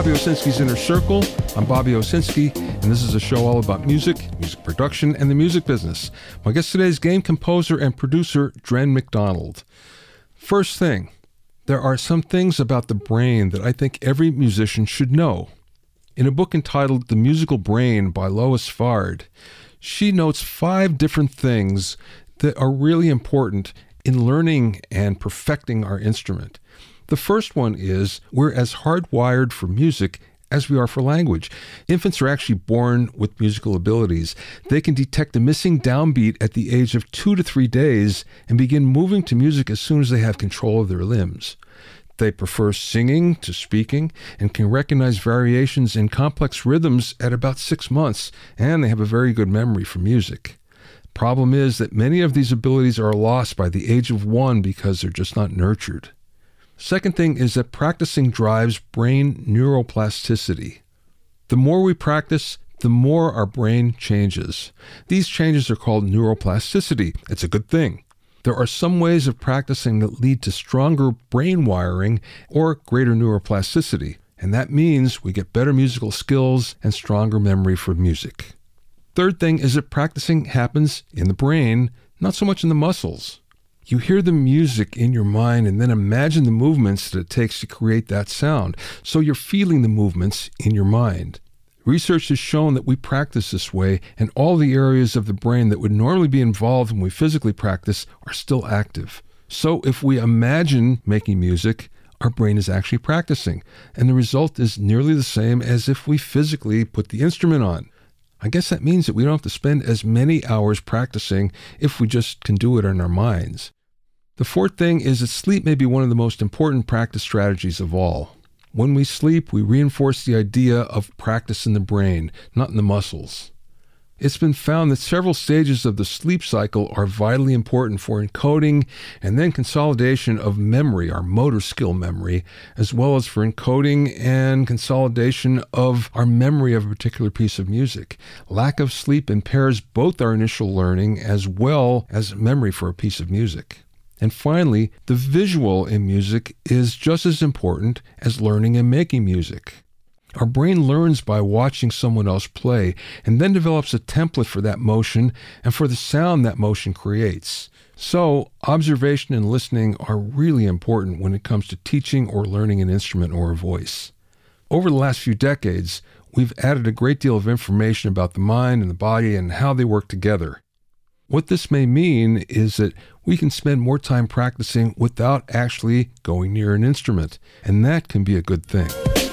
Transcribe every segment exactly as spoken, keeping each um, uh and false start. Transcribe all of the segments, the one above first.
Bobby Owsinski's Inner Circle. I'm Bobby Owsinski, and this is a show all about music, music production, and the music business. My guest today is game composer and producer Dren McDonald. First thing, there are some things about the brain that I think every musician should know. In a book entitled The Musical Brain by Lois Fard, she notes five different things that are really important in learning and perfecting our instrument. The first one is we're as hardwired for music as we are for language. Infants are actually born with musical abilities. They can detect a missing downbeat at the age of two to three days and begin moving to music as soon as they have control of their limbs. They prefer singing to speaking and can recognize variations in complex rhythms at about six months, and they have a very good memory for music. Problem is that many of these abilities are lost by the age of one because they're just not nurtured. Second thing is that practicing drives brain neuroplasticity. The more we practice, the more our brain changes. These changes are called neuroplasticity. It's a good thing. There are some ways of practicing that lead to stronger brain wiring or greater neuroplasticity, and that means we get better musical skills and stronger memory for music. Third thing is that practicing happens in the brain, not so much in the muscles. You hear the music in your mind and then imagine the movements that it takes to create that sound. So you're feeling the movements in your mind. Research has shown that we practice this way, and all the areas of the brain that would normally be involved when we physically practice are still active. So if we imagine making music, our brain is actually practicing, and the result is nearly the same as if we physically put the instrument on. I guess that means that we don't have to spend as many hours practicing if we just can do it in our minds. The fourth thing is that sleep may be one of the most important practice strategies of all. When we sleep, we reinforce the idea of practice in the brain, not in the muscles. It's been found that several stages of the sleep cycle are vitally important for encoding and then consolidation of memory, our motor skill memory, as well as for encoding and consolidation of our memory of a particular piece of music. Lack of sleep impairs both our initial learning as well as memory for a piece of music. And finally, the visual in music is just as important as learning and making music. Our brain learns by watching someone else play and then develops a template for that motion and for the sound that motion creates. So, observation and listening are really important when it comes to teaching or learning an instrument or a voice. Over the last few decades, we've added a great deal of information about the mind and the body and how they work together. What this may mean is that we can spend more time practicing without actually going near an instrument, and that can be a good thing.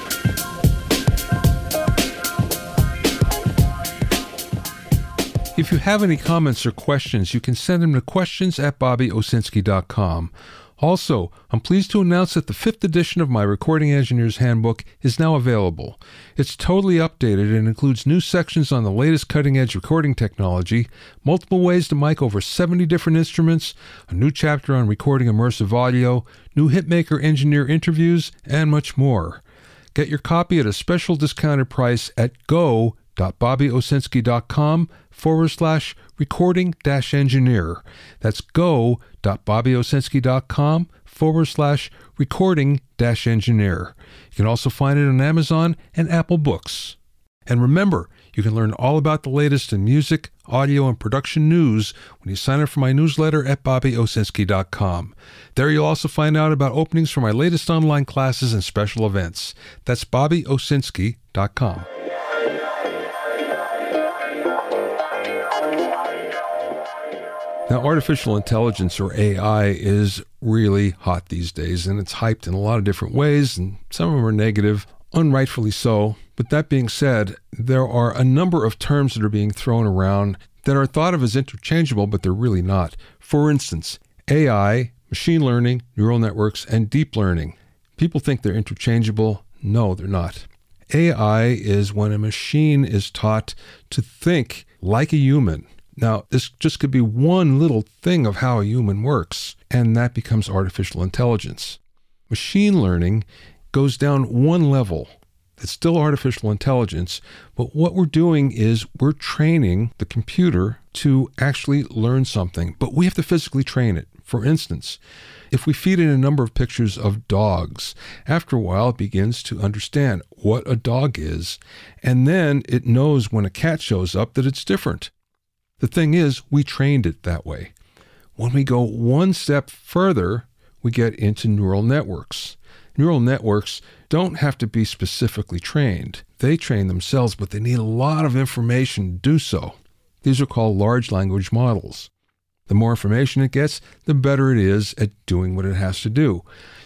If you have any comments or questions, you can send them to questions at bobby owsinski dot com. Also, I'm pleased to announce that the fifth edition of my Recording Engineer's Handbook is now available. It's totally updated and includes new sections on the latest cutting-edge recording technology, multiple ways to mic over seventy different instruments, a new chapter on recording immersive audio, new hitmaker engineer interviews, and much more. Get your copy at a special discounted price at go.bobbyowsinski.com forward slash recording dash engineer. That's go.bobbyowsinski.com forward slash recording dash engineer. You can also find it on Amazon and Apple Books. And remember, you can learn all about the latest in music, audio, and production news when you sign up for my newsletter at bobby owsinski dot com. There you'll also find out about openings for my latest online classes and special events. That's bobby owsinski dot com. Now, artificial intelligence, or A I, is really hot these days, and it's hyped in a lot of different ways, and some of them are negative, unrightfully so. But that being said, there are a number of terms that are being thrown around that are thought of as interchangeable, but they're really not. For instance, A I, machine learning, neural networks, and deep learning. People think they're interchangeable. No, they're not. A I is when a machine is taught to think like a human. Now, this just could be one little thing of how a human works, and that becomes artificial intelligence. Machine learning goes down one level. It's still artificial intelligence, but what we're doing is we're training the computer to actually learn something, but we have to physically train it. For instance, if we feed it a number of pictures of dogs, after a while it begins to understand what a dog is, and then it knows when a cat shows up that it's different. The thing is, we trained it that way. When we go one step further, we get into neural networks. Neural networks don't have to be specifically trained. They train themselves, but they need a lot of information to do so. These are called large language models. The more information it gets, the better it is at doing what it has to do.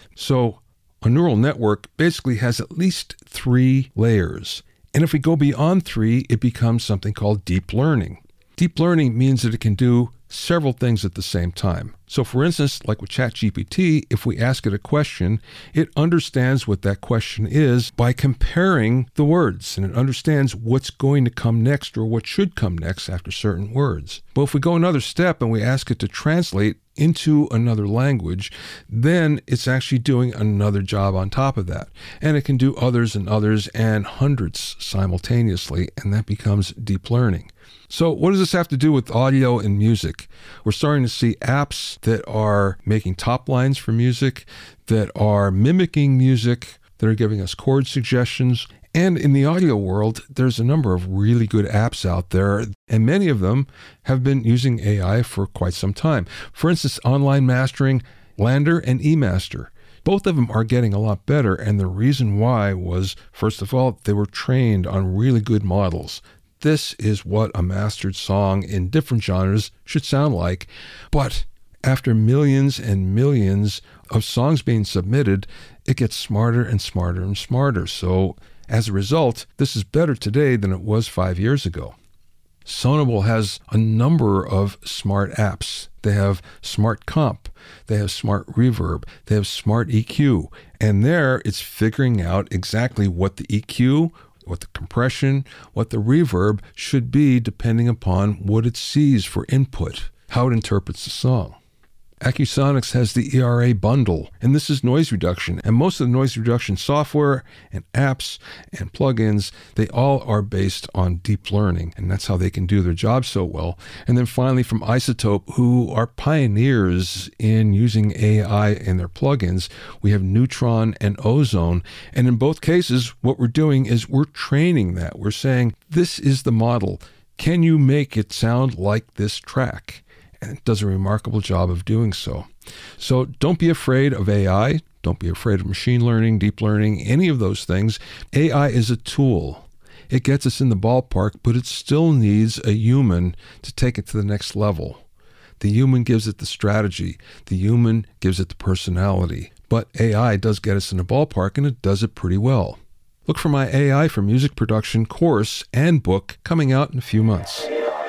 So a neural network basically has at least three layers. And if we go beyond three, it becomes something called deep learning. Deep learning means that it can do several things at the same time. So for instance, like with ChatGPT, if we ask it a question, it understands what that question is by comparing the words, and it understands what's going to come next or what should come next after certain words. But if we go another step and we ask it to translate into another language, then it's actually doing another job on top of that. And it can do others and others and hundreds simultaneously, and that becomes deep learning. So what does this have to do with audio and music? We're starting to see apps that are making top lines for music, that are mimicking music, that are giving us chord suggestions. And in the audio world, there's a number of really good apps out there, and many of them have been using A I for quite some time. For instance, online mastering, Lander and eMaster. Both of them are getting a lot better, and the reason why was, first of all, they were trained on really good models. This is what a mastered song in different genres should sound like. But after millions and millions of songs being submitted, it gets smarter and smarter and smarter. So as a result, this is better today than it was five years ago. Sonable has a number of smart apps. They have Smart Comp, they have Smart Reverb, they have Smart E Q. And there it's figuring out exactly what the E Q, what the compression, what the reverb should be depending upon what it sees for input, how it interprets the song. Acusonics has the E R A bundle, and this is noise reduction. And most of the noise reduction software and apps and plugins, they all are based on deep learning, and that's how they can do their job so well. And then finally from iZotope, who are pioneers in using A I in their plugins, we have Neutron and Ozone. And in both cases, what we're doing is we're training that. We're saying, this is the model. Can you make it sound like this track? And it does a remarkable job of doing so. So don't be afraid of A I. Don't be afraid of machine learning, deep learning, any of those things. A I is a tool. It gets us in the ballpark, but it still needs a human to take it to the next level. The human gives it the strategy. The human gives it the personality. But A I does get us in the ballpark, and it does it pretty well. Look for my A I for Music Production course and book coming out in a few months.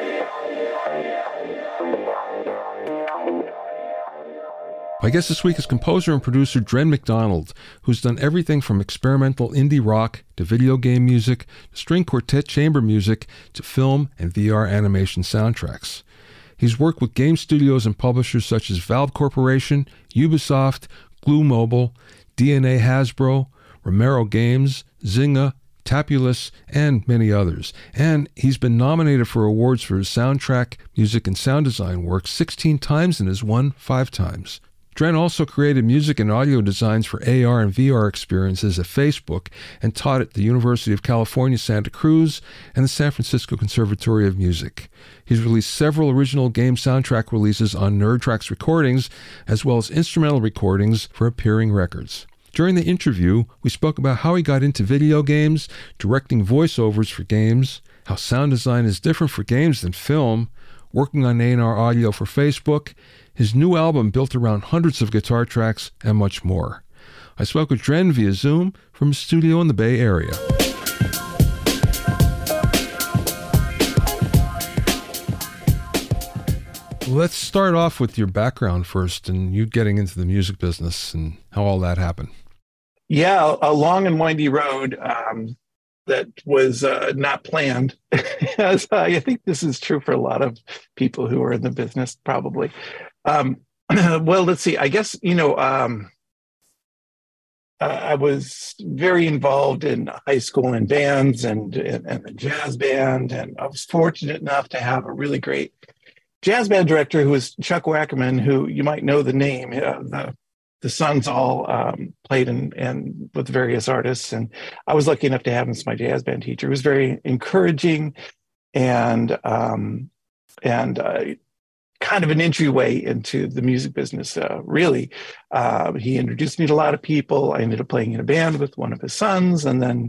My guest this week is composer and producer Dren McDonald, who's done everything from experimental indie rock to video game music, to string quartet chamber music, to film and V R animation soundtracks. He's worked with game studios and publishers such as Valve Corporation, Ubisoft, Glue Mobile, D N A Hasbro, Romero Games, Zynga, Tapulous, and many others. And he's been nominated for awards for his soundtrack, music, and sound design work sixteen times and has won five times. Dren also created music and audio designs for A R and V R experiences at Facebook and taught at the University of California, Santa Cruz and the San Francisco Conservatory of Music. He's released several original game soundtrack releases on NerdTracks recordings, as well as instrumental recordings for Appearing Records. During the interview, we spoke about how he got into video games, directing voiceovers for games, how sound design is different for games than film, working on A and R audio for Facebook, his new album built around hundreds of guitar tracks, and much more. I spoke with Dren via Zoom from his studio in the Bay Area. Let's start off with your background first and you getting into the music business and how all that happened. Yeah, a long and windy road um, that was uh, not planned. As uh, I think this is true for a lot of people who are in the business, probably. Um, well, let's see. I guess, you know, um, uh, I was very involved in high school in bands and, and, and the jazz band. And I was fortunate enough to have a really great jazz band director who was Chuck Wackerman, who you might know the name. Uh, the the sons all um, played in, and with various artists, and I was lucky enough to have him as my jazz band teacher. He was very encouraging and um, and uh, kind of an entryway into the music business. Uh, really, uh, he introduced me to a lot of people. I ended up playing in a band with one of his sons, and then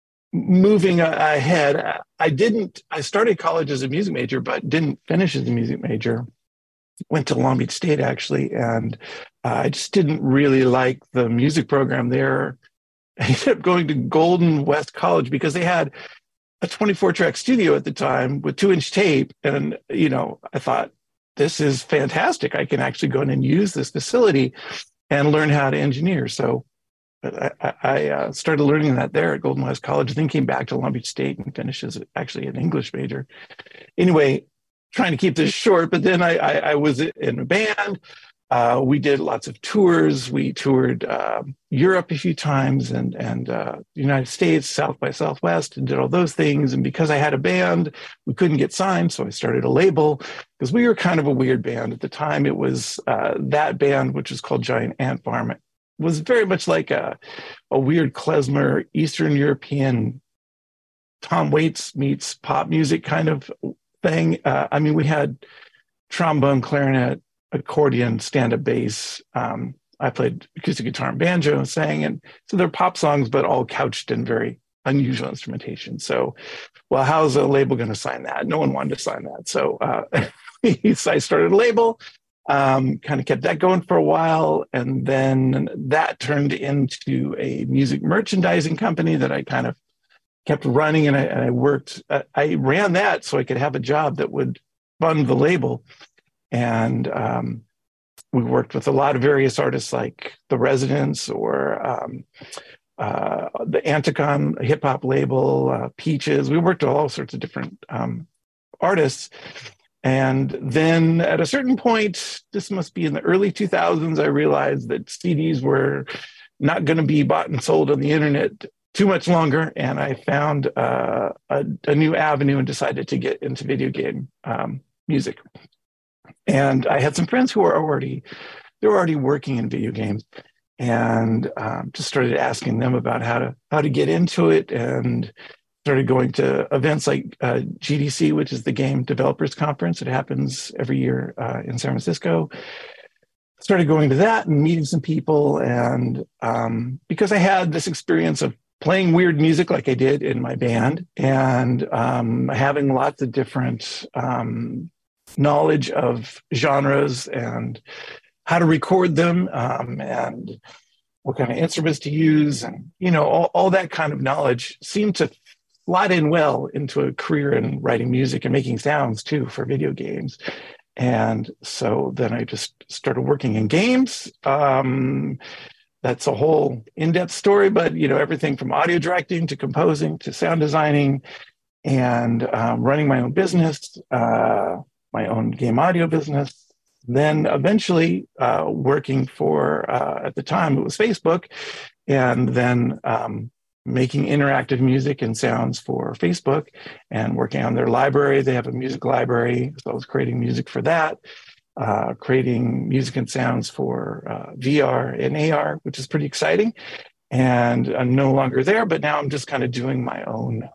moving ahead, I didn't. I started college as a music major, but didn't finish as a music major. Went to Long Beach State actually, and uh, I just didn't really like the music program there. I ended up going to Golden West College because they had a twenty-four track studio at the time with two inch tape, and you know, I thought, this is fantastic. I can actually go in and use this facility and learn how to engineer. So I, I uh, started learning that there at Golden West College, then came back to Long Beach State and finished as actually an English major. Anyway, trying to keep this short, but then I, I, I was in a band. Uh, we did lots of tours. We toured uh, Europe a few times and, and uh, the United States, South by Southwest, and did all those things. And because I had a band, we couldn't get signed. So I started a label because we were kind of a weird band. At the time, it was uh, that band, which was called Giant Ant Farm. It was very much like a, a weird klezmer, Eastern European Tom Waits meets pop music kind of thing. Uh, I mean, we had trombone, clarinet, accordion, stand-up bass. Um, I played acoustic guitar and banjo and sang, and so they're pop songs, but all couched in very unusual instrumentation. So, well, how's a label going to sign that? No one wanted to sign that. So uh, I started a label, um, kind of kept that going for a while, and then that turned into a music merchandising company that I kind of kept running, and I, and I worked. Uh, I ran that so I could have a job that would fund the label. And um, we worked with a lot of various artists like The Residents or um, uh, the Anticon hip hop label, uh, Peaches. We worked with all sorts of different um, artists. And then at a certain point, this must be in the early two thousands, I realized that C Ds were not going to be bought and sold on the internet too much longer. And I found uh, a, a new avenue and decided to get into video game um, music. And I had some friends who were already, they were already working in video games, and um, just started asking them about how to how to get into it, and started going to events like uh, G D C, which is the Game Developers Conference. It happens every year uh, in San Francisco. Started going to that and meeting some people, and um, because I had this experience of playing weird music like I did in my band, and um, having lots of different um, knowledge of genres and how to record them, um, and what kind of instruments to use, and you know, all, all that kind of knowledge seemed to slot in well into a career in writing music and making sounds too for video games. And so then I just started working in games. Um, that's a whole in-depth story, but you know, everything from audio directing to composing to sound designing, and um, running my own business. Uh, my own game audio business, then eventually uh, working for, uh, at the time it was Facebook, and then um, making interactive music and sounds for Facebook and working on their library. They have a music library, so I was creating music for that, uh, creating music and sounds for uh, V R and A R, which is pretty exciting. And I'm no longer there, but now I'm just kind of doing my own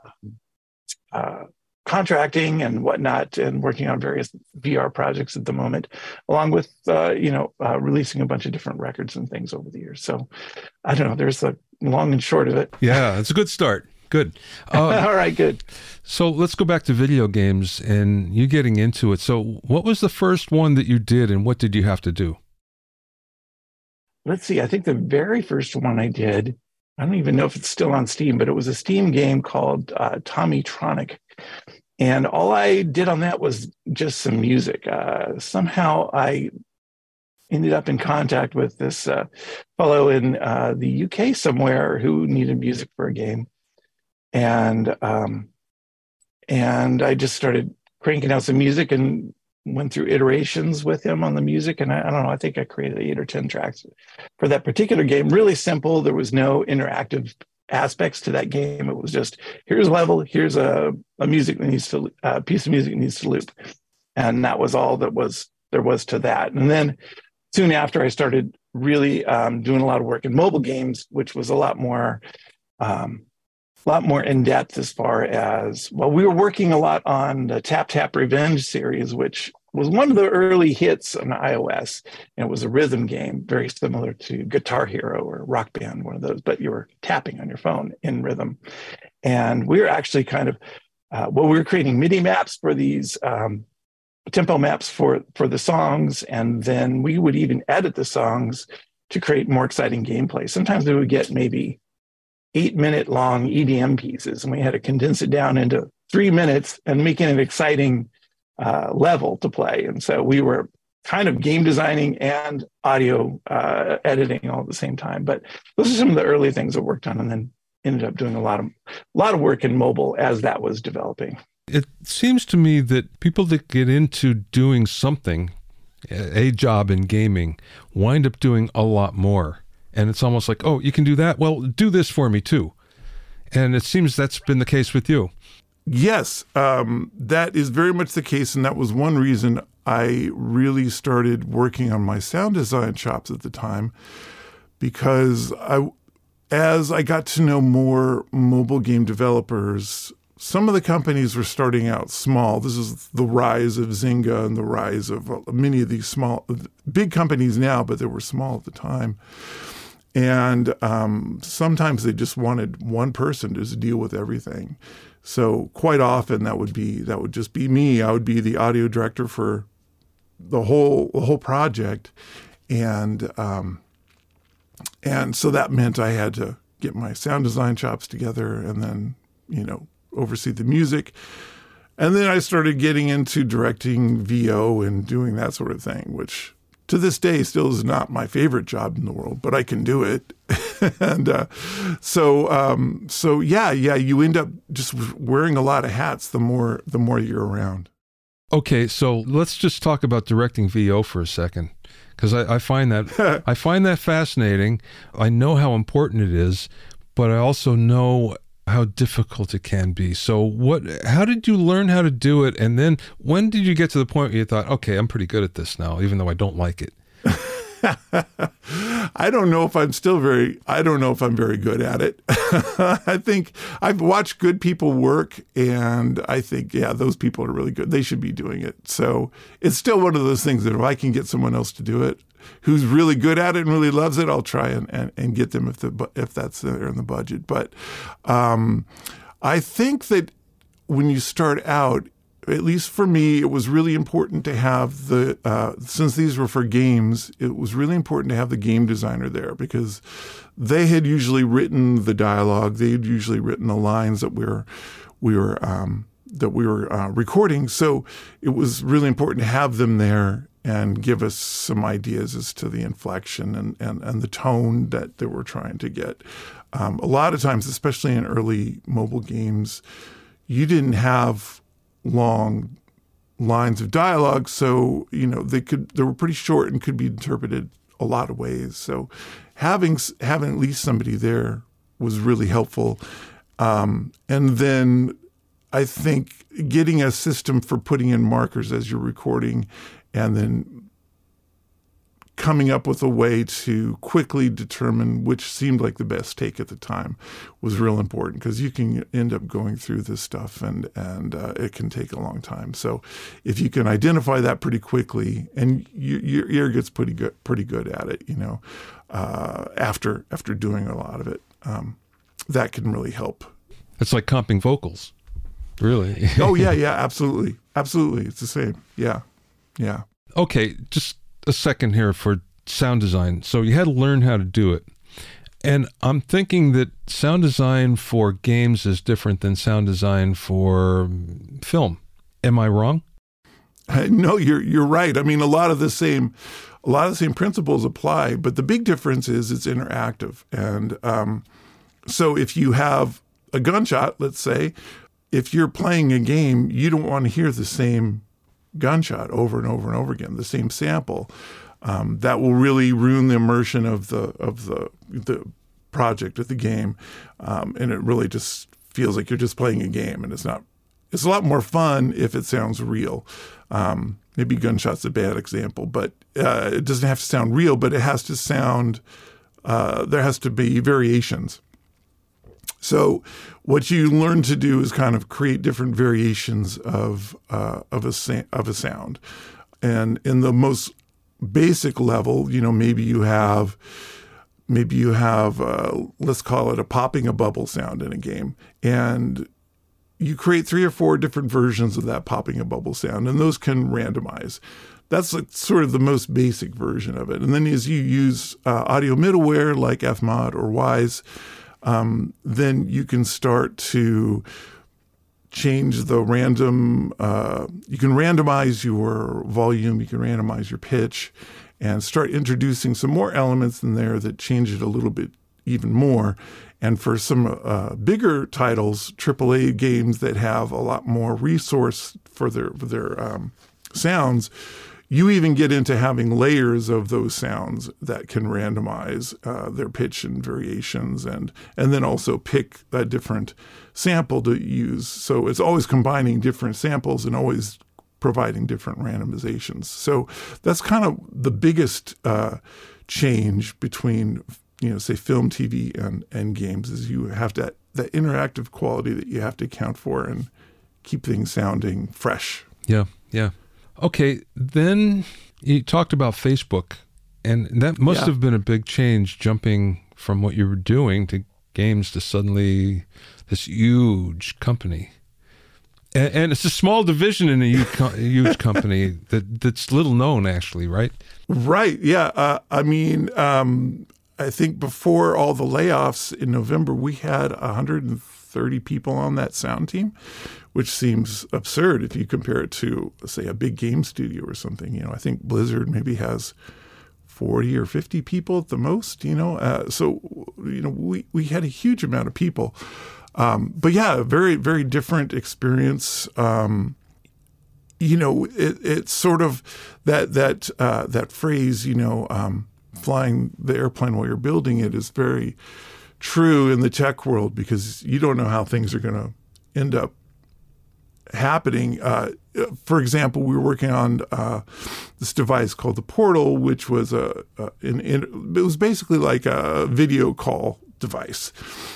uh, contracting and whatnot, and working on various V R projects at the moment, along with, uh, you know, uh, releasing a bunch of different records and things over the years. So I don't know, there's the long and short of it. Yeah, it's a good start. Good. Uh, All right, good. So let's go back to video games and you getting into it. So what was the first one that you did, and what did you have to do? Let's see. I think the very first one I did, I don't even know if it's still on Steam, but it was a Steam game called uh, Tommytronic. And all I did on that was just some music. Uh, somehow I ended up in contact with this uh, fellow in uh, the U K somewhere who needed music for a game. And um, and I just started cranking out some music and went through iterations with him on the music. And I, I don't know, I think I created eight or ten tracks for that particular game. Really simple. There was no interactive aspects to that game. It was just, here's a level, here's a, a music that needs to, a piece of music that needs to loop. And that was all that was there was to that. And then soon after, I started really um, doing a lot of work in mobile games, which was a lot more, um, a lot more in depth as far as, well, we were working a lot on the Tap Tap Revenge series, which was one of the early hits on iOS. And it was a rhythm game, very similar to Guitar Hero or Rock Band, one of those, but you were tapping on your phone in rhythm. And we were actually kind of, uh, well, we were creating MIDI maps for these um, tempo maps for, for the songs. And then we would even edit the songs to create more exciting gameplay. Sometimes we would get maybe eight minute long E D M pieces, and we had to condense it down into three minutes and make it an exciting uh, level to play. And so we were kind of game designing and audio uh, editing all at the same time. But those are some of the early things I worked on, and then ended up doing a lot of, a lot of work in mobile as that was developing. It seems to me that people that get into doing something, a job in gaming, wind up doing a lot more. And it's almost like, oh, you can do that? Well, do this for me too. And it seems that's been the case with you. Yes, um, that is very much the case. And that was one reason I really started working on my sound design chops at the time, because I, as I got to know more mobile game developers, some of the companies were starting out small. This is the rise of Zynga and the rise of many of these small, big companies now, but they were small at the time. And um, sometimes they just wanted one person to just deal with everything. So quite often that would be that would just be me. I would be the audio director for the whole the whole project, and um, and so that meant I had to get my sound design chops together, and then you know. oversee the music. And then I started getting into directing V O and doing that sort of thing, which to this day still is not my favorite job in the world, but I can do it. and uh, so, um, so yeah, yeah, you end up just wearing a lot of hats the more, the more you're around. Okay, so let's just talk about directing V O for a second, because I, I find that I find that fascinating. I know how important it is, but I also know how difficult it can be. So what, how did you learn how to do it? And then when did you get to the point where you thought, okay, I'm pretty good at this now, even though I don't like it? I don't know if I'm still very, I don't know if I'm very good at it. I think I've watched good people work, and I think, yeah, those people are really good. They should be doing it. So it's still one of those things that if I can get someone else to do it, who's really good at it and really loves it, I'll try and, and, and get them if the if that's there in the budget. But um, I think that when you start out, at least for me, it was really important to have the, uh, since these were for games, it was really important to have the game designer there, because they had usually written the dialogue. They had usually written the lines that we were, we were, um, that we were uh, recording. So it was really important to have them there and give us some ideas as to the inflection and, and, and the tone that they were trying to get. Um, a lot of times, especially in early mobile games, you didn't have long lines of dialogue, so you know they could they were pretty short and could be interpreted a lot of ways. So having having at least somebody there was really helpful. Um, and then I think getting a system for putting in markers as you're recording, and then coming up with a way to quickly determine which seemed like the best take at the time was real important, because you can end up going through this stuff and and uh, it can take a long time. So if you can identify that pretty quickly, and you, your ear gets pretty good pretty good at it, you know, uh, after after doing a lot of it, um, that can really help. It's like comping vocals, really. Oh yeah, yeah, absolutely, absolutely. It's the same. Yeah, yeah. Okay, just a second here for sound design. So you had to learn how to do it. And I'm thinking that sound design for games is different than sound design for film. Am I wrong? Uh, no, you're you're right. I mean, a lot of the same a lot of the same principles apply, but the big difference is it's interactive. And um, so if you have a gunshot, let's say, if you're playing a game, you don't want to hear the same gunshot over and over and over again, the same sample. Um, that will really ruin the immersion of the of the the project of the game, um, and it really just feels like you're just playing a game, and it's not. It's a lot more fun if it sounds real. Um, maybe gunshot's a bad example, but uh, it doesn't have to sound real, but it has to sound, uh, there has to be variations. So what you learn to do is kind of create different variations of uh, of a sa- of a sound. And in the most basic level, you know, maybe you have maybe you have uh, let's call it a popping a bubble sound in a game, and you create three or four different versions of that popping a bubble sound, and those can randomize. That's like sort of the most basic version of it. And then as you use uh, audio middleware like F mod or Wwise, um, then you can start to change the random, uh, you can randomize your volume, you can randomize your pitch, and start introducing some more elements in there that change it a little bit even more. And for some uh, bigger titles, triple A games that have a lot more resource for their for their um, sounds, you even get into having layers of those sounds that can randomize uh, their pitch and variations, and and then also pick a different sample to use. So it's always combining different samples and always providing different randomizations. So that's kind of the biggest uh, change between, you know, say film, T V, and and games, is you have that that interactive quality that you have to account for and keep things sounding fresh. Yeah, yeah. Okay, then you talked about Facebook, and that must Yeah. have been a big change, jumping from what you were doing to games to suddenly this huge company. And, and it's a small division in a huge, co- huge company that that's little known, actually, right? Right. Yeah. Uh, I mean, um, I think before all the layoffs in November, we had one hundred thirty people on that sound team, which seems absurd if you compare it to, say, a big game studio or something. You know, I think Blizzard maybe has forty or fifty people at the most, you know. Uh, so, you know, we, we had a huge amount of people. Um, but yeah, very, very different experience. Um, you know, it, it's sort of that, that, uh, that phrase, you know, um, flying the airplane while you're building it is very true in the tech world, because you don't know how things are going to end up happening. Uh, for example, we were working on uh, this device called the Portal, which was a, a an, it was basically like a video call device,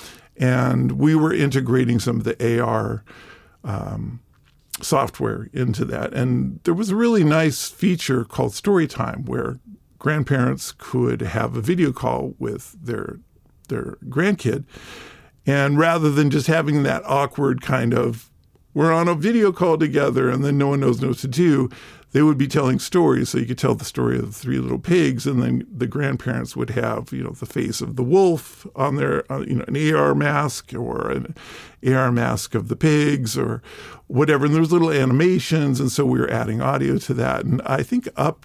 and we were integrating some of the A R um, software into that. And there was a really nice feature called Storytime, where grandparents could have a video call with their their grandkid, and rather than just having that awkward kind of, we're on a video call together and then no one knows what to do, they would be telling stories. So you could tell the story of the three little pigs, and then the grandparents would have, you know, the face of the wolf on their, uh, you know, an A R mask, or an A R mask of the pigs, or whatever. And there's little animations, and so we were adding audio to that. And I think up,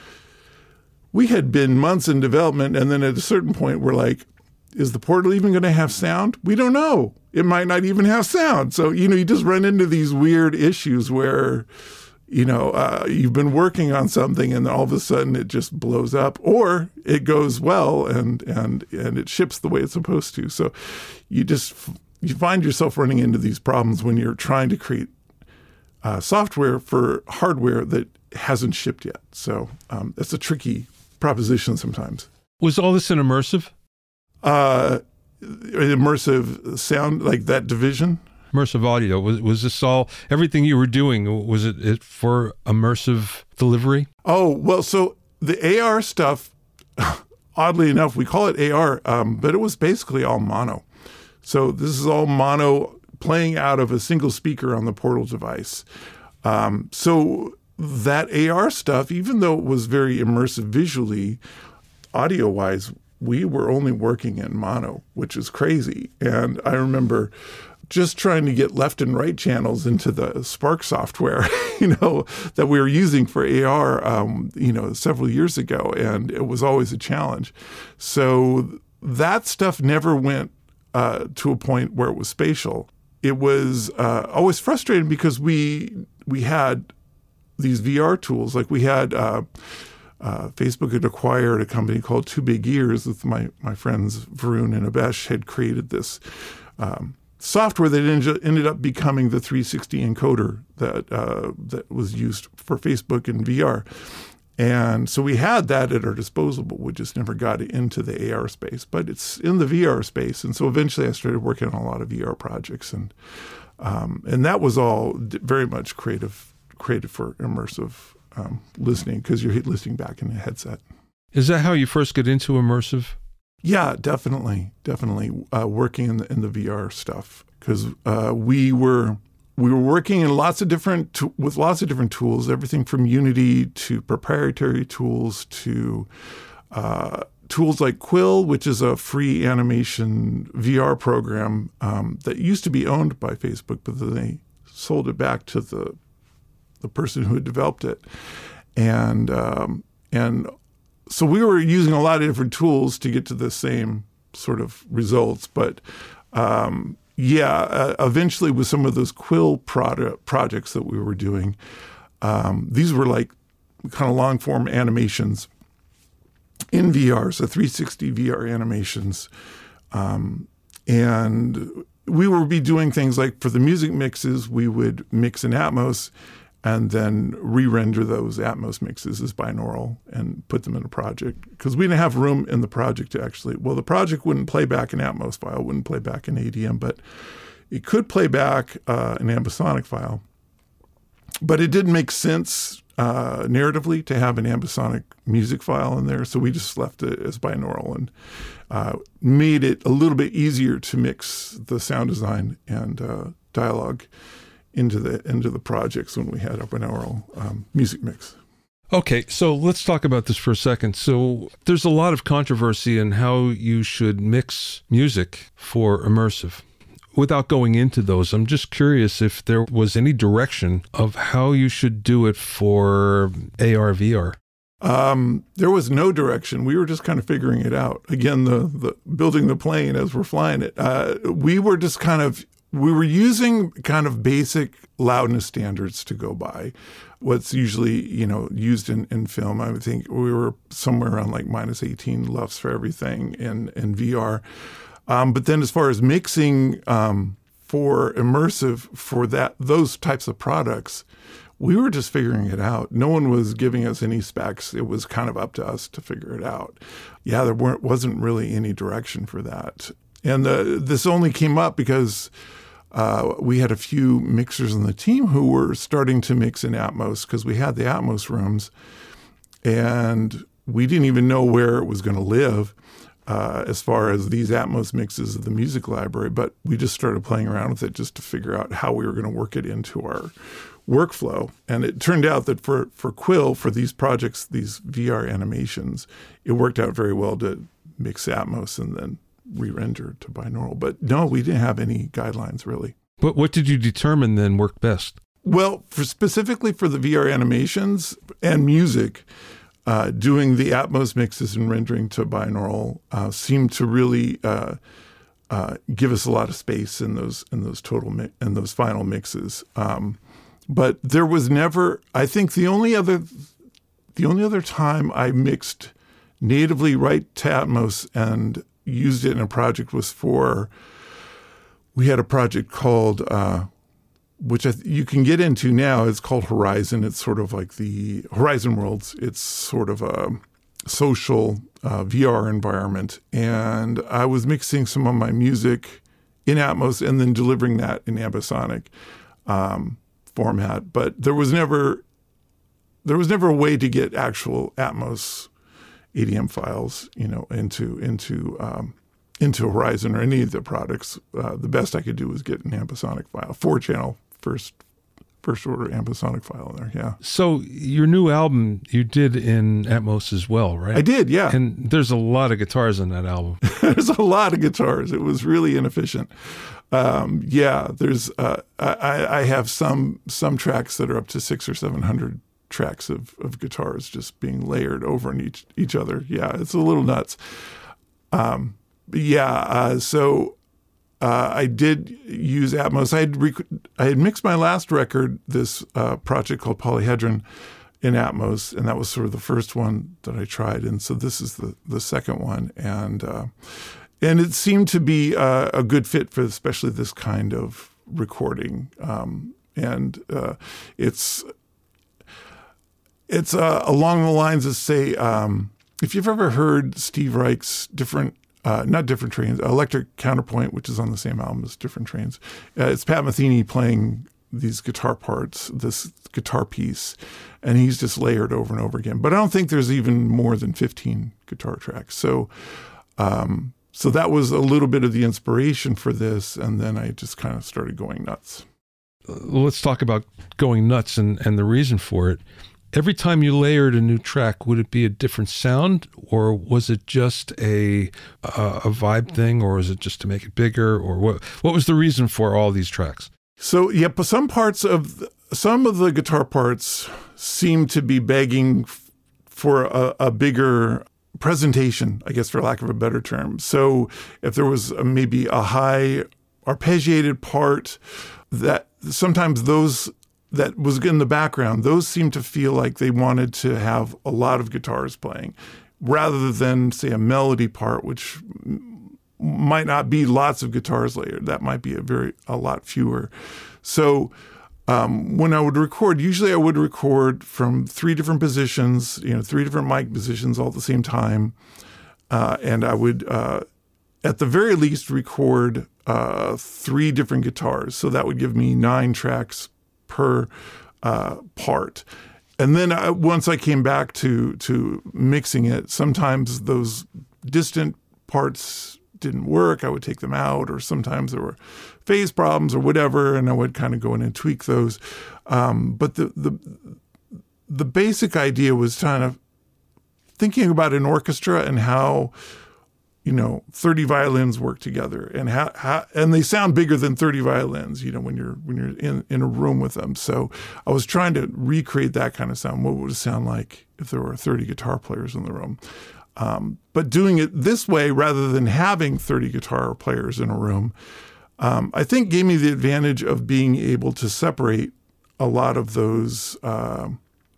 we had been months in development, and then at a certain point we're like, is the Portal even going to have sound? We don't know. It might not even have sound. So, you know, you just run into these weird issues where, you know, uh, you've been working on something and all of a sudden it just blows up, or it goes well and and and it ships the way it's supposed to. So you just, you find yourself running into these problems when you're trying to create uh, software for hardware that hasn't shipped yet. So um, that's a tricky proposition sometimes. Was all this an immersive? Uh, immersive sound, like that division? Immersive audio. Was was this all, everything you were doing, was it, it for immersive delivery? Oh, well, so the A R stuff, oddly enough, we call it A R, um, but it was basically all mono. So this is all mono playing out of a single speaker on the Portal device. Um, so that A R stuff, even though it was very immersive visually, audio-wise, we were only working in mono, which is crazy. And I remember just trying to get left and right channels into the Spark software, you know, that we were using for A R, um, you know, several years ago. And it was always a challenge. So that stuff never went uh, to a point where it was spatial. It was uh, always frustrating because we we had these V R tools. Like we had... Uh, Uh, Facebook had acquired a company called Two Big Ears with my, my friends Varun and Abesh had created this um, software that ended, ended up becoming the three sixty encoder that uh, that was used for Facebook and V R. And so we had that at our disposal, but we just never got into the A R space. But it's in the V R space. And so eventually I started working on a lot of V R projects. And um, and that was all very much creative, created for immersive um, listening, because you're listening back in a headset. Is that how you first get into immersive? Yeah, definitely. Definitely uh, working in the, in the V R stuff, because uh, we were... We were working in lots of different to- with lots of different tools, everything from Unity to proprietary tools to uh, tools like Quill, which is a free animation V R program um, that used to be owned by Facebook, but then they sold it back to the the person who had developed it, and um, and so we were using a lot of different tools to get to the same sort of results, but. Um, Yeah, uh, eventually with some of those Quill product, projects that we were doing, um, these were like kind of long-form animations in V R, so three sixty V R animations. Um, and we would be doing things like for the music mixes, we would mix in Atmos and then re-render those Atmos mixes as binaural and put them in a project. Because we didn't have room in the project to actually, well, the project wouldn't play back an Atmos file, wouldn't play back an A D M, but it could play back uh, an ambisonic file. But it didn't make sense uh, narratively to have an ambisonic music file in there, so we just left it as binaural and uh, made it a little bit easier to mix the sound design and uh, dialogue into the into the projects when we had a binaural um, music mix. Okay, so let's talk about this for a second. So there's a lot of controversy in how you should mix music for immersive. Without going into those, I'm just curious if there was any direction of how you should do it for A R, V R. Um, there was no direction. We were just kind of figuring it out. Again, the, the building the plane as we're flying it. Uh, we were just kind of We were using kind of basic loudness standards to go by. What's usually, you know, used in, in film. I would think we were somewhere around like minus eighteen lufs for everything in, in V R. Um, but then as far as mixing um, for immersive for that those types of products, we were just figuring it out. No one was giving us any specs. It was kind of up to us to figure it out. Yeah, there weren't, wasn't really any direction for that. And uh, this only came up because uh, we had a few mixers on the team who were starting to mix in Atmos, because we had the Atmos rooms, and we didn't even know where it was going to live uh, as far as these Atmos mixes of the music library. But we just started playing around with it just to figure out how we were going to work it into our workflow. And it turned out that for, for Quill, for these projects, these V R animations, it worked out very well to mix Atmos and then re-render to binaural. But no, we didn't have any guidelines really. But what did you determine then worked best? Well, for specifically for the V R animations and music, uh, doing the Atmos mixes and rendering to binaural uh, seemed to really uh, uh, give us a lot of space in those in those total mi- in those final mixes. Um, but there was never, I think, the only other the only other time I mixed natively right to Atmos and used it in a project was for, we had a project called, uh, which I th- you can get into now. It's called Horizon. It's sort of like the Horizon Worlds. It's sort of a social uh, V R environment. And I was mixing some of my music in Atmos and then delivering that in ambisonic um, format. But there was never, there was never a way to get actual Atmos A D M files, you know, into into um, into Horizon or any of the products. Uh, the best I could do was get an ambisonic file, four channel first first order ambisonic file in there. Yeah. So your new album you did in Atmos as well, right? I did, yeah. And there's a lot of guitars on that album. There's a lot of guitars. It was really inefficient. Um, yeah, there's. Uh, I, I have some some tracks that are up to six or seven hundred tracks of, of guitars just being layered over in each each other. Yeah, it's a little nuts. Um, but yeah, uh, so uh, I did use Atmos. I had rec- I had mixed my last record, this uh, project called Polyhedron, in Atmos, and that was sort of the first one that I tried. And so this is the the second one, and uh, and it seemed to be uh, a good fit for especially this kind of recording. Um, and uh, it's it's uh, along the lines of, say, um, if you've ever heard Steve Reich's different, uh, not Different Trains, Electric Counterpoint, which is on the same album as Different Trains. Uh, it's Pat Metheny playing these guitar parts, this guitar piece, and he's just layered over and over again. But I don't think there's even more than fifteen guitar tracks. So, um, so that was a little bit of the inspiration for this, and then I just kind of started going nuts. Let's talk about going nuts and, and the reason for it. Every time you layered a new track, would it be a different sound, or was it just a a, a vibe thing, or was it just to make it bigger, or what? What was the reason for all these tracks? So, yeah, but some parts of the, some of the guitar parts seem to be begging f- for a, a bigger presentation, I guess, for lack of a better term. So, if there was a, maybe a high arpeggiated part, that sometimes those that was in the background, those seem to feel like they wanted to have a lot of guitars playing, rather than, say, a melody part, which might not be lots of guitars layered. That might be a very a lot fewer. So um, when I would record, usually I would record from three different positions, you know, three different mic positions all at the same time, uh, and I would, uh, at the very least, record uh, three different guitars. So that would give me nine tracks per uh, part. And then I, once I came back to to mixing it, sometimes those distant parts didn't work. I would take them out, or sometimes there were phase problems or whatever, and I would kind of go in and tweak those. Um, but the the the basic idea was kind of thinking about an orchestra and how, you know, thirty violins work together, and how, how and they sound bigger than thirty violins, you know, when you're when you're in, in a room with them. So I was trying to recreate that kind of sound. What would it sound like if there were thirty guitar players in the room? Um, but doing it this way, rather than having thirty guitar players in a room, um, I think gave me the advantage of being able to separate a lot of those uh,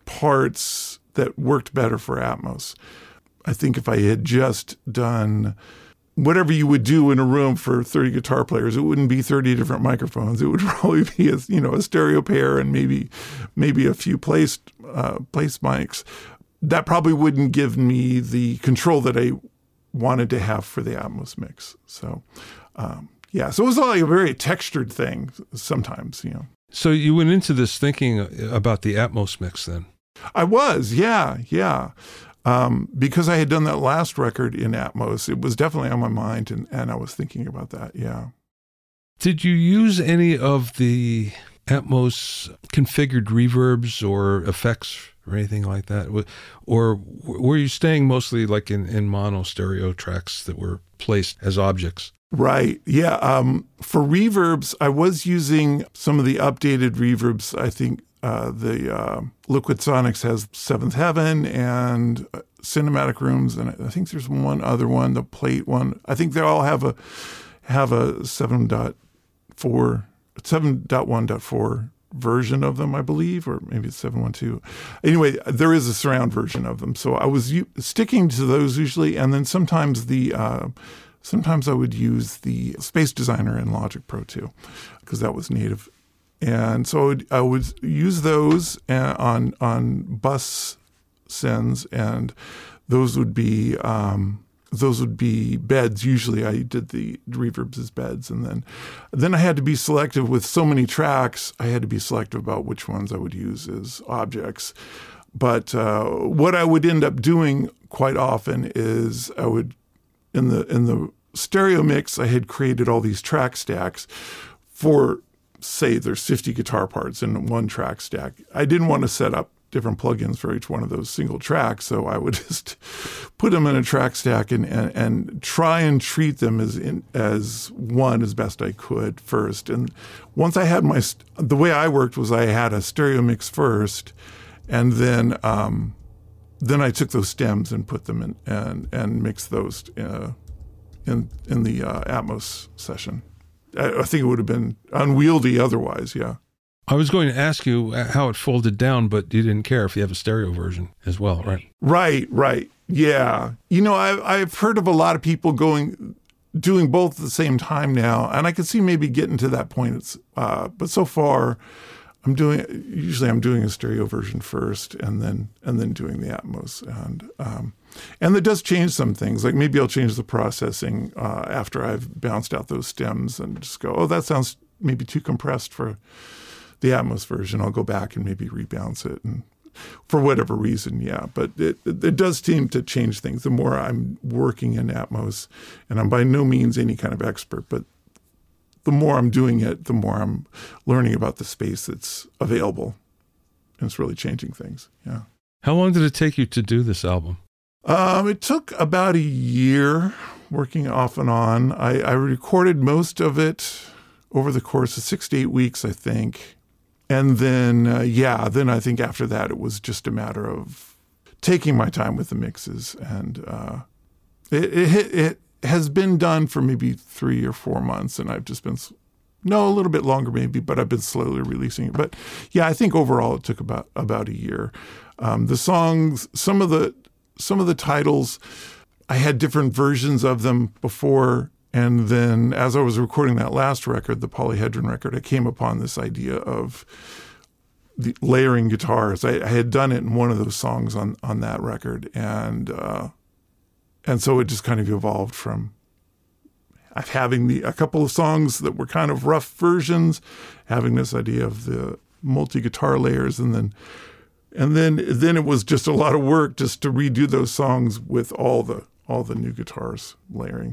parts that worked better for Atmos. I think if I had just done whatever you would do in a room for thirty guitar players, it wouldn't be thirty different microphones. It would probably be a, you know, a stereo pair and maybe maybe a few placed uh, placed mics. That probably wouldn't give me the control that I wanted to have for the Atmos mix. So, um, yeah, so it was like a very textured thing sometimes, you know. So you went into this thinking about the Atmos mix then? I was, yeah, yeah. Um, because I had done that last record in Atmos, it was definitely on my mind, and, and I was thinking about that, yeah. Did you use any of the Atmos configured reverbs or effects or anything like that? Or were you staying mostly like in, in mono stereo tracks that were placed as objects? Right. Yeah. Um, for reverbs, I was using some of the updated reverbs. I think uh, the uh, Liquid Sonics has Seventh Heaven and uh, Cinematic Rooms, and I think there's one other one, the Plate one. I think they all have a have a seven point four, seven point one point four version of them, I believe, or maybe it's seven one two. Anyway, there is a surround version of them. So I was u- sticking to those usually, and then sometimes the uh, sometimes I would use the Space Designer in Logic Pro too, because that was native. And so I would, I would use those on on bus sends, and those would be um, those would be beds. Usually, I did the reverbs as beds, and then then I had to be selective with so many tracks. I had to be selective about which ones I would use as objects. But uh, what I would end up doing quite often is I would in the in the stereo mix, I had created all these track stacks for, say, there's fifty guitar parts in one track stack. I didn't want to set up different plugins for each one of those single tracks, so I would just put them in a track stack and and, and try and treat them as in, as one as best I could first. And once I had my, the way I worked was I had a stereo mix first, and then um, then I took those stems and put them in and and mixed those uh, in in the uh, Atmos session. I, I think it would have been unwieldy otherwise. Yeah. I was going to ask you how it folded down, but you didn't care if you have a stereo version as well, right? Right, right. Yeah. You know, I've, I've heard of a lot of people going doing both at the same time now, and I could see maybe getting to that point. It's, uh, but so far, I'm doing usually I'm doing a stereo version first, and then and then doing the Atmos, and um, and that does change some things. Like maybe I'll change the processing uh, after I've bounced out those stems and just go, oh, that sounds maybe too compressed for the Atmos version. I'll go back and maybe rebounce it, and for whatever reason, yeah. But it it does seem to change things the more I'm working in Atmos, and I'm by no means any kind of expert, but the more I'm doing it, the more I'm learning about the space that's available, and it's really changing things. Yeah. How long did it take you to do this album? Um, it took about a year, working off and on. I, I recorded most of it over the course of six to eight weeks, I think. And then, uh, yeah, then I think after that, it was just a matter of taking my time with the mixes. And uh, it, it, it has been done for maybe three or four months, and I've just been, no, a little bit longer maybe, but I've been slowly releasing it. But yeah, I think overall it took about about a year. Um, the songs, some of the some of the titles, I had different versions of them before. And then as I was recording that last record, the Polyhedron record, I came upon this idea of the layering guitars. I, I had done it in one of those songs on, on that record. And uh, and so it just kind of evolved from having the a couple of songs that were kind of rough versions, having this idea of the multi-guitar layers, and then and then then it was just a lot of work just to redo those songs with all the all the new guitars layering.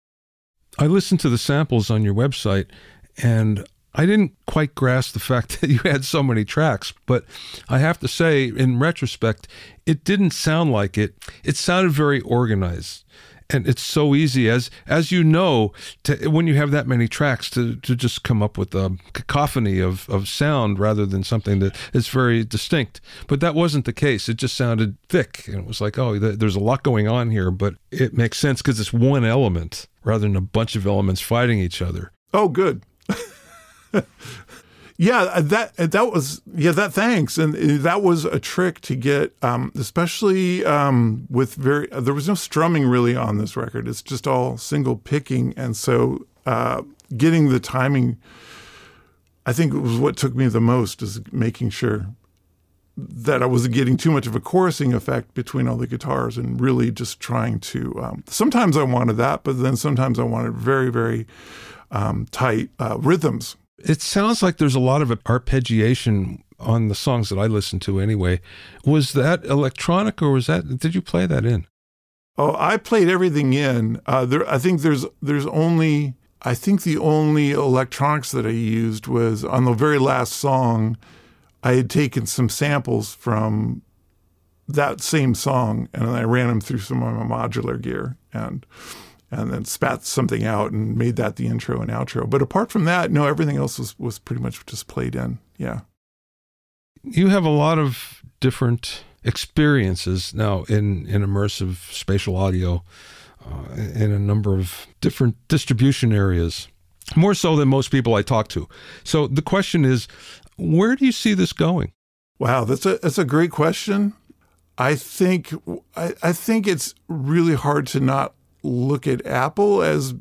I listened to the samples on your website, and I didn't quite grasp the fact that you had so many tracks, but I have to say, in retrospect, it didn't sound like it. It sounded very organized. And it's so easy, as as you know, to, when you have that many tracks, to, to just come up with a cacophony of, of sound rather than something that is very distinct. But that wasn't the case. It just sounded thick. And it was like, oh, th- there's a lot going on here, but it makes sense because it's one element rather than a bunch of elements fighting each other. Oh, good. Yeah, that that was yeah that thanks, and that was a trick to get, um, especially um, with very. There was no strumming really on this record. It's just all single picking, and so uh, getting the timing, I think, it was what took me the most, is making sure that I wasn't getting too much of a chorusing effect between all the guitars, and really just trying to. Um, sometimes I wanted that, but then sometimes I wanted very very um, tight uh, rhythms. It sounds like there's a lot of arpeggiation on the songs that I listen to anyway. Was that electronic, or was that, did you play that in? Oh, I played everything in. Uh, there, I think there's there's only, I think the only electronics that I used was on the very last song. I had taken some samples from that same song, and I ran them through some of my modular gear, and and then spat something out and made that the intro and outro. But apart from that, no, everything else was, was pretty much just played in. Yeah. You have a lot of different experiences now in, in immersive spatial audio uh, in a number of different distribution areas, more so than most people I talk to. So the question is, where do you see this going? Wow, that's a that's a great question. I think I, I think it's really hard to not look at Apple as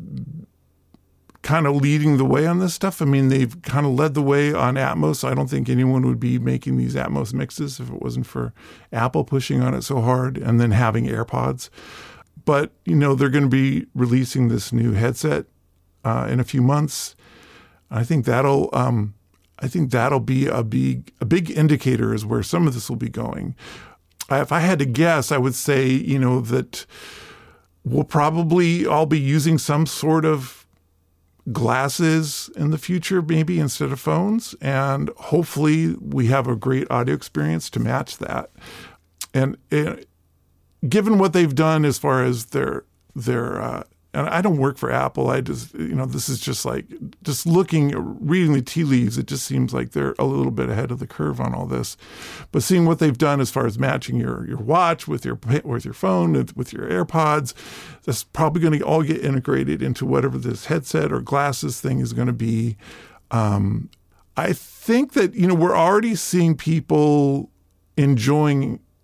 kind of leading the way on this stuff. I mean, they've kind of led the way on Atmos. I don't think anyone would be making these Atmos mixes if it wasn't for Apple pushing on it so hard, and then having AirPods. But, you know, they're going to be releasing this new headset uh, in a few months. I think that'll um, I think that'll be a big a big indicator as where some of this will be going. If I had to guess, I would say, you know, that we'll probably all be using some sort of glasses in the future, maybe instead of phones. And hopefully we have a great audio experience to match that. And uh, given what they've done as far as their, their uh, and I don't work for Apple. I just, you know, this is just like, just looking, reading the tea leaves, it just seems like they're a little bit ahead of the curve on all this. But seeing what they've done as far as matching your, your watch with your with your phone, with your AirPods, that's probably going to all get integrated into whatever this headset or glasses thing is going to be. Um, I think that, you know, we're already seeing people enjoying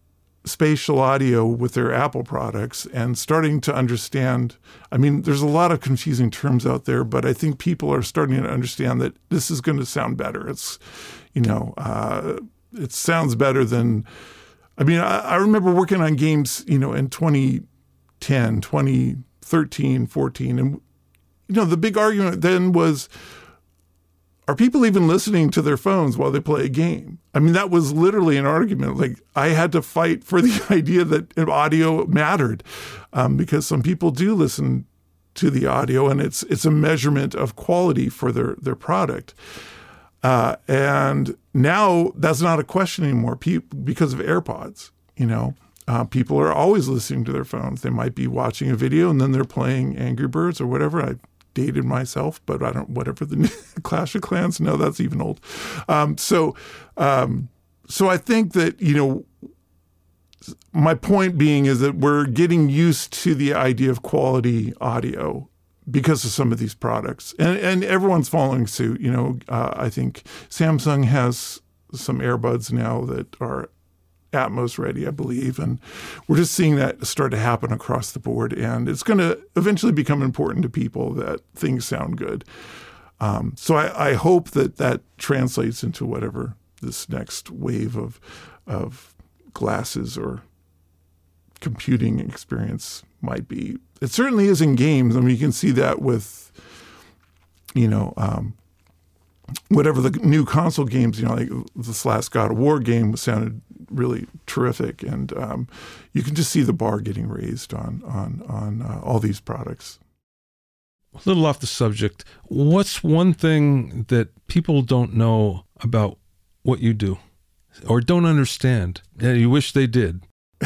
spatial audio with their Apple products and starting to understand. I mean, there's a lot of confusing terms out there, but I think people are starting to understand that this is going to sound better. It's, you know, uh, it sounds better than, I mean, I, I remember working on games, you know, in twenty ten, twenty thirteen, fourteen. And, you know, the big argument then was, are people even listening to their phones while they play a game? I mean, that was literally an argument. Like, I had to fight for the idea that audio mattered, um, because some people do listen to the audio, and it's it's a measurement of quality for their their product. Uh, and now that's not a question anymore Pe- because of AirPods. You know, uh, people are always listening to their phones. They might be watching a video and then they're playing Angry Birds or whatever. I dated myself, but I don't, whatever the Clash of Clans, no, that's even old. Um, so, um, so I think that, you know, my point being is that we're getting used to the idea of quality audio because of some of these products, and, and everyone's following suit. You know, uh, I think Samsung has some earbuds now that are Atmos ready, I believe. And we're just seeing that start to happen across the board. And it's going to eventually become important to people that things sound good. Um, so I, I hope that that translates into whatever this next wave of, of glasses or computing experience might be. It certainly is in games. I mean, you can see that with, you know, um, whatever the new console games, you know, like this last God of War game sounded really terrific, and um, you can just see the bar getting raised on on on uh, all these products. A little off the subject, what's one thing that people don't know about what you do, or don't understand, and you wish they did?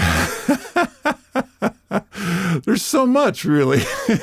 There's so much, really.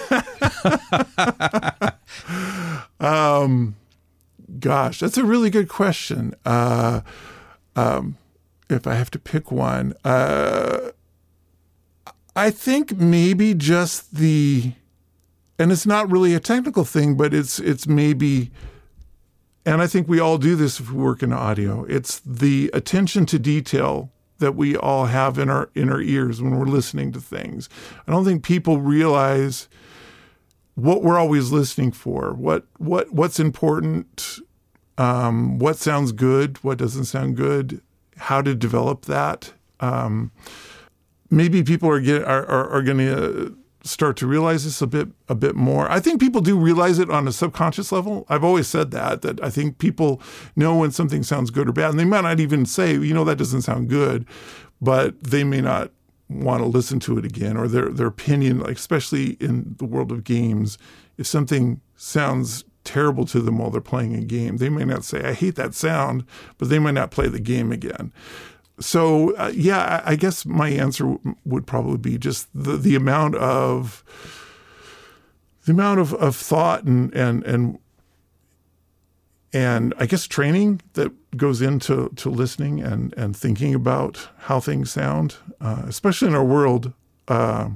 um, gosh, that's a really good question. Uh, um, if I have to pick one, uh, I think maybe just the, and it's not really a technical thing, but it's it's maybe, and I think we all do this if we work in audio. It's the attention to detail that we all have in our in our ears when we're listening to things. I don't think people realize what we're always listening for, what what what's important, um, what sounds good, what doesn't sound good, how to develop that. Um, maybe people are get are are, are going to start to realize this a bit a bit more. I think people do realize it on a subconscious level. I've always said that, that I think people know when something sounds good or bad, and they might not even say, you know, that doesn't sound good, but they may not want to listen to it again, or their their opinion, like especially in the world of games, if something sounds terrible to them while they're playing a game, they may not say, I hate that sound, but they might not play the game again. So, uh, yeah, I, I guess my answer w- would probably be just the, the amount of the amount of, of thought and, and and and I guess training that goes into to listening and, and thinking about how things sound, uh, especially in our world. Uh,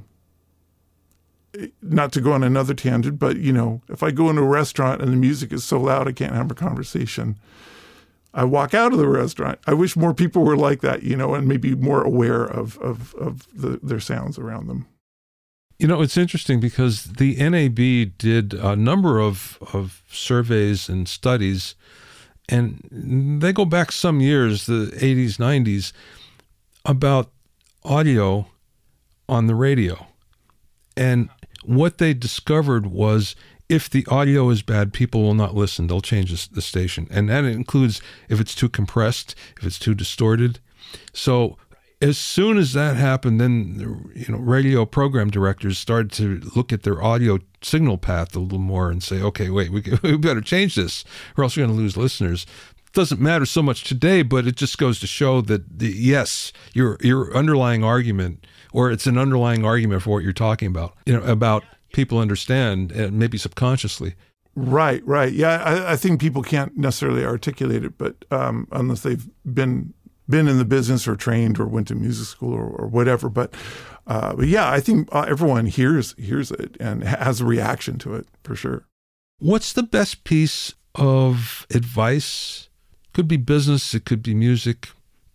not to go on another tangent, but, you know, if I go into a restaurant and the music is so loud I can't have a conversation, I walk out of the restaurant. I wish more people were like that, you know, and maybe more aware of of, of the, their sounds around them. You know, it's interesting because the N A B did a number of, of surveys and studies, and they go back some years, the eighties, nineties, about audio on the radio. And what they discovered was if the audio is bad, people will not listen. They'll change the station. And that includes if it's too compressed, if it's too distorted. So as soon as that happened, then, you know, radio program directors started to look at their audio signal path a little more and say, okay, wait, we, we better change this or else we're going to lose listeners. It doesn't matter so much today, but it just goes to show that, the, yes, your your underlying argument, or it's an underlying argument for what you're talking about, you know, about people understand, and maybe subconsciously. Right, right. Yeah, I, I think people can't necessarily articulate it, but um, unless they've been been in the business or trained or went to music school or, or whatever. But, uh, but yeah, I think uh, everyone hears hears it and has a reaction to it for sure. What's the best piece of advice? Could be business, it could be music, that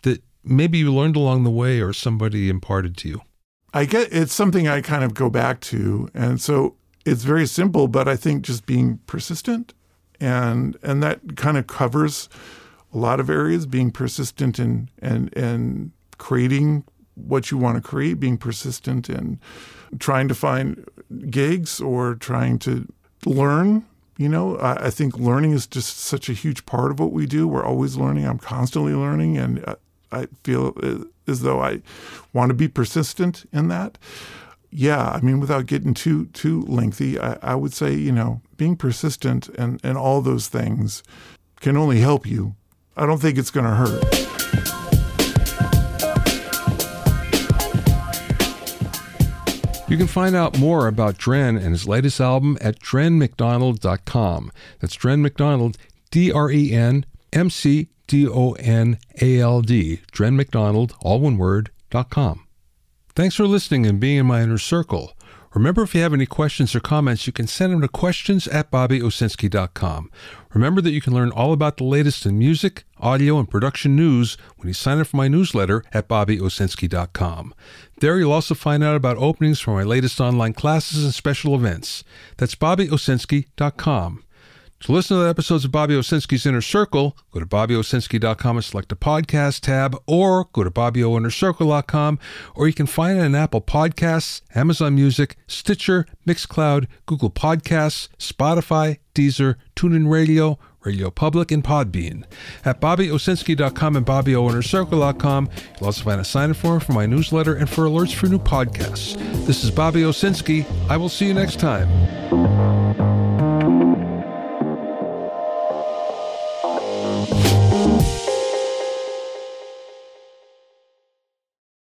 maybe you learned along the way or somebody imparted to you? I get it's something I kind of go back to. And so it's very simple, but I think just being persistent, and and that kind of covers a lot of areas, being persistent in and and creating what you want to create, being persistent in trying to find gigs or trying to learn. You know, I, I think learning is just such a huge part of what we do. We're always learning. I'm constantly learning, and I, I feel as though I want to be persistent in that. Yeah, I mean, without getting too too lengthy, I, I would say, you know, being persistent and, and all those things can only help you. I don't think it's going to hurt. You can find out more about Dren and his latest album at dren mcdonald dot com. That's Dren McDonald, D R E N M C D O N A L D, Dren McDonald, all one word, dot com. Thanks for listening and being in my inner circle. Remember, if you have any questions or comments, you can send them to questions at bobby owsinski dot com. Remember that you can learn all about the latest in music, audio, and production news when you sign up for my newsletter at bobby owsinski dot com. There you'll also find out about openings for my latest online classes and special events. That's bobby owsinski dot com. To listen to the episodes of Bobby Owsinski's Inner Circle, go to bobby owsinski dot com and select the podcast tab, or go to bobby o inner circle dot com, or you can find it on Apple Podcasts, Amazon Music, Stitcher, Mixcloud, Google Podcasts, Spotify, Deezer, TuneIn Radio, Radio Public, and Podbean. At bobby owsinski dot com and bobby o inner circle dot com, you'll also find a sign-up form for my newsletter and for alerts for new podcasts. This is Bobby Owsinski. I will see you next time.